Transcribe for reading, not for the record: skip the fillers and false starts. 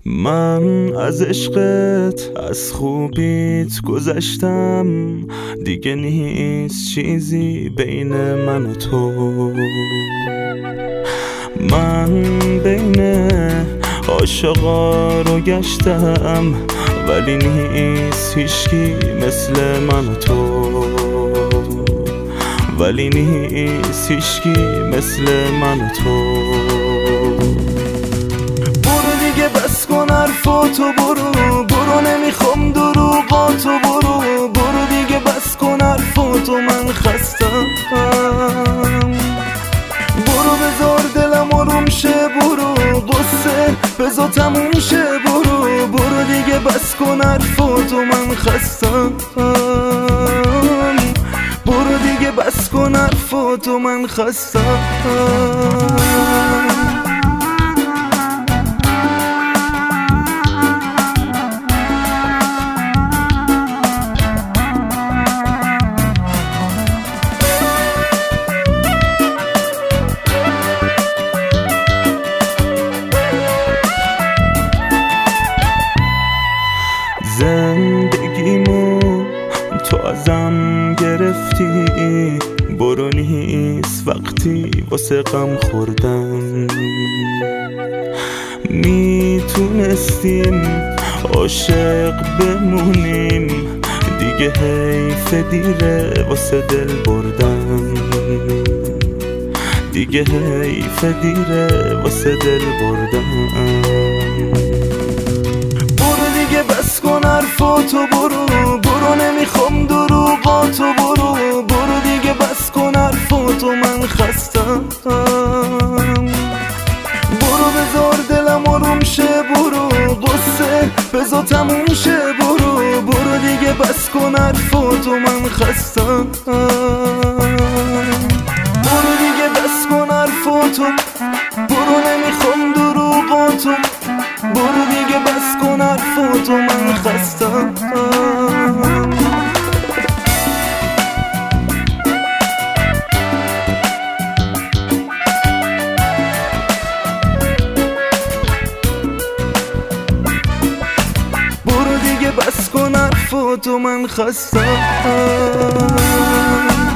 من از عشقت از خوبیت گذشتم، دیگه نیست چیزی بین من و تو. من بین عاشقا رو گشتم، ولی نیست هیچکی مثل من و تو. ولی نیست هیچکی مثل من و تو. برو دیگه بس کن حرفاتو، برو نمیخوام دروغاتو، برو دیگه بس کن حرفاتو، من خستم. برو بذار دلم آروم شه، برو قصه بذار تموم شه، برو دیگه بس کن حرفاتو، من خستم. برو دیگه بس کن حرفاتو، من خستم. زندگیمو تو ازم گرفتی، برو نیست وقتی واسه غم خوردن. میتونستیم عاشق بمونیم، دیگه حیف دیره واسه دل بردن. دیگه حیف دیره واسه دل بردن. بس کن حرفاتو، برو نمیخوام دروغاتو، برو دیگه بس کن حرفاتو، من خستم. برو بذار دلم آروم شه، برو قصه بذار تموم شه، برو دیگه بس کن حرفاتو، من خستم. برو دیگه بس کن حرفاتو، برو نمیخوام دروغاتو، برو دیگه بس کن حرفاتو، من خستم. برو دیگه بس کن حرفاتو، من خستم.